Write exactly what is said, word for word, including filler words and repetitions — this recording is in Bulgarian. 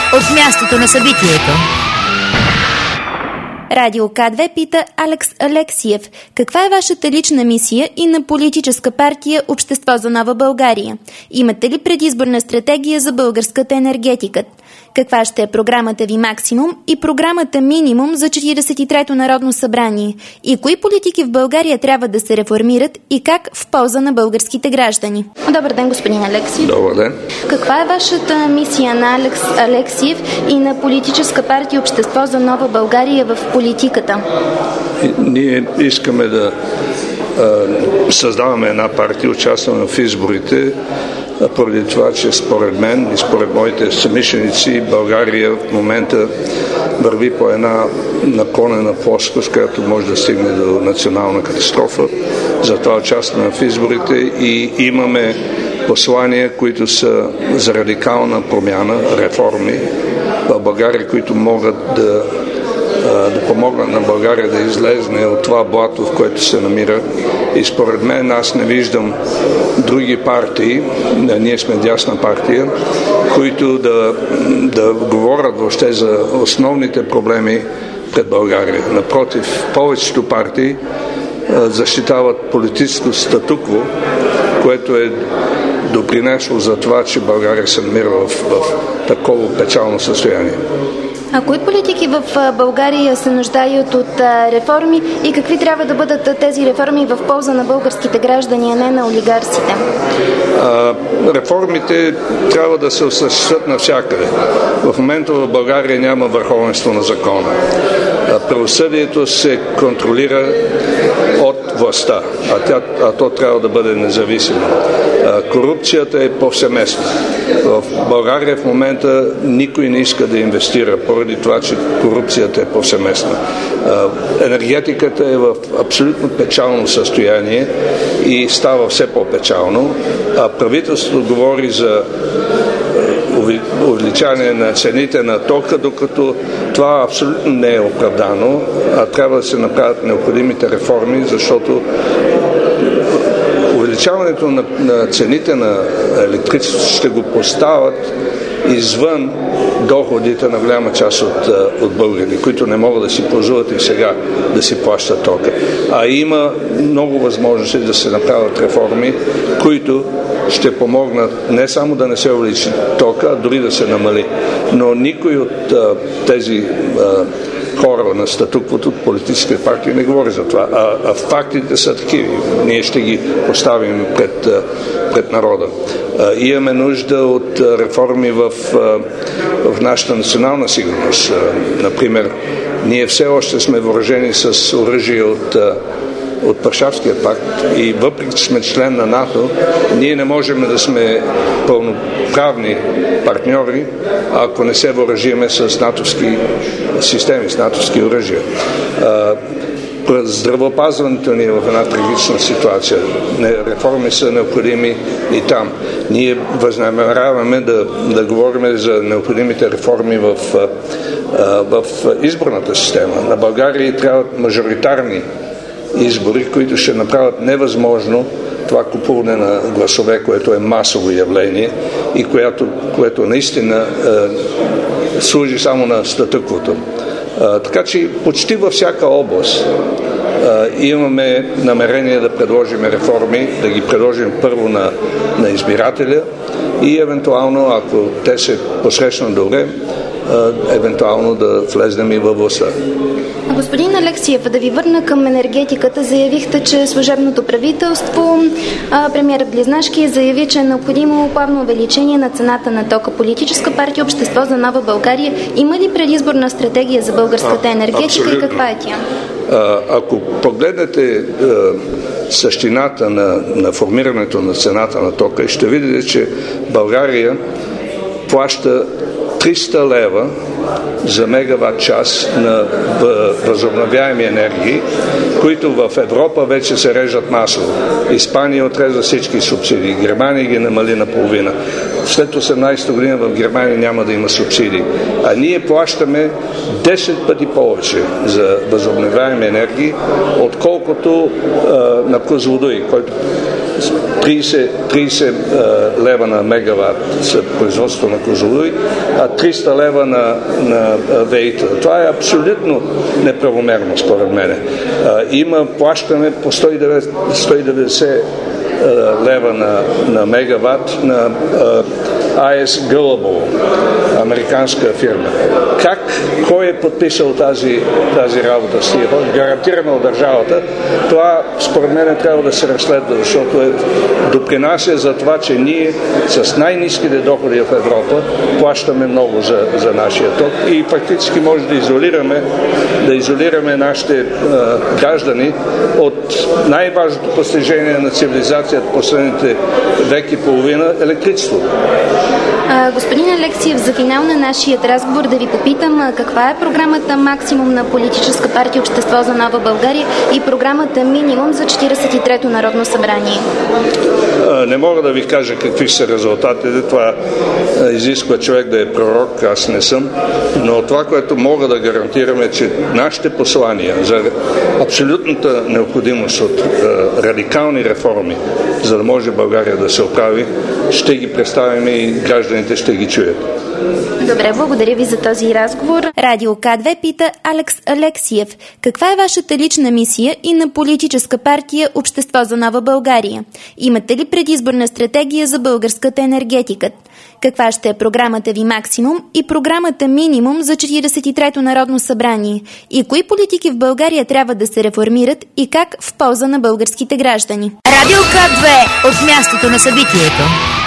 от мястото на събитието. Радио К две пита Алекс Алексиев. Каква е вашата лична мисия и на политическа партия Общество за нова България? Имате ли предизборна стратегия за българската енергетика? Каква ще е програмата ви максимум и програмата минимум за четиридесет и трето Народно събрание? И кои политики в България трябва да се реформират и как в полза на българските граждани? Добър ден, господин Алексиев. Добър ден. Каква е вашата мисия на Алекс Алексиев и на политическа партия Общество за нова България в политиката? И, ние искаме да а, създаваме една партия, участваме в изборите, поради това, че според мен и според моите съмишленици България в момента върви по една наклонена плоскост, която може да стигне до национална катастрофа. Затова участваме в изборите и имаме послания, които са за радикална промяна, реформи в България, които могат да да помогнат на България да излезне от това блато, в което се намира. И според мен аз не виждам други партии, ние сме дясна партия, които да, да говорят въобще за основните проблеми пред България. Напротив, повечето партии защитават политическо статукво, което е допринесло за това, че България се намира в, в такова печално състояние. А кои политики в България се нуждаят от реформи и какви трябва да бъдат тези реформи в полза на българските граждани, а не на олигарсите? А, реформите трябва да се осъществят навсякъде. В момента в България няма върховенство на закона. Правосъдието се контролира от властта, а, тя, а то трябва да бъде независимо. А, корупцията е повсеместна. В България в момента никой не иска да инвестира, поради това, че корупцията е повсеместна. Енергетиката е в абсолютно печално състояние и става все по-печално, а правителството говори за увеличаване на цените на тока, докато това абсолютно не е оправдано, а трябва да се направят необходимите реформи, защото увеличаването на, на цените на електричеството ще го поставят извън доходите на голяма част от, от българи, които не могат да си позволят и сега да си плащат тока. А има много възможности да се направят реформи, които ще помогнат не само да не се увеличи тока, а дори да се намали. Но никой от а, тези а, хора на статуквото, политическите партии не говори за това. А, а фактите са такива. Ние ще ги поставим пред, пред народа. А, имаме нужда от реформи в, в нашата национална сигурност. А, например, ние все още сме въоръжени с оръжие от от Варшавския пакт и въпреки, че сме член на НАТО, ние не можем да сме пълноправни партньори, ако не се въоръжиме с натовски системи, с натовски оръжия. Здравеопазването ни е в една трагична ситуация. Реформи са необходими и там. Ние възнамеряваме да, да говорим за необходимите реформи в, в изборната система. На България трябват мажоритарни избори, които ще направят невъзможно това купуване на гласове, което е масово явление и което, което наистина е, служи само на статуквото. Е, така че почти във всяка област е, имаме намерение да предложим реформи, да ги предложим първо на, на избирателя и евентуално, ако те се посрещнат добре, е, евентуално да влезнем и във властта. Господин Алексиев, да ви върна към енергетиката. Заявихте, че служебното правителство, премиерът Близнашки заяви, че е необходимо плавно увеличение на цената на тока. Политическа партия Общество за нова България има ли предизборна стратегия за българската енергетика Абсолютно. И каква е тя? А, ако погледнете а, същината на, на формирането на цената на тока, ще видите, че България плаща триста лева за мегаватт час на възобновяеми енергии, които в Европа вече се режат масово. Испания отреза всички субсидии, Германия ги намали наполовина. след осемнадесета година в Германия няма да има субсидии. А ние плащаме десет пъти повече за възобновяеми енергии, отколкото а, на Козлодуй, който тридесет, тридесет а, лева на мегаватт за производство на Козлодуй, а триста лева на, на ВЕИ-та. Това е абсолютно неправомерно, според мен. А, има плащане по сто и деветдесет лева на, на мегаватт на ай ес Global, американска фирма. Как, кой е подписал тази, тази работа с тия хора, гарантирана от държавата, това според мен трябва да се разследва, защото е, допринася за това, че ние с най-ниските доходи в Европа плащаме много за, за нашия ток и практически може да изолираме, да изолираме нашите а, граждани от най-важното постижение на цивилизацията последните век и половина – електричество. А, господин Алексиев, за финал на нашия разговор да ви попитам каква е програмата Максимум на Политическа партия Общество за нова България и програмата Минимум за четиридесет и трето Народно събрание? А, не мога да ви кажа какви са резултатите. Това а, изисква човек да е пророк, аз не съм. Но това, което мога да гарантирам е, че нашите послания за абсолютната необходимост от а, радикални реформи, за да може България да се оправи, ще ги представим и гражданите ще ги чуят. Добре, благодаря ви за този разговор. Радио К две пита Алекс Алексиев. Каква е вашата лична мисия и на Политическа партия Общество за нова България? Имате ли предизборна стратегия за българската енергетика? Каква ще е програмата ви Максимум и програмата Минимум за четиридесет и трето Народно събрание? И кои политики в България трябва да се реформират и как в полза на българските граждани? Радио К две от мястото на събитието.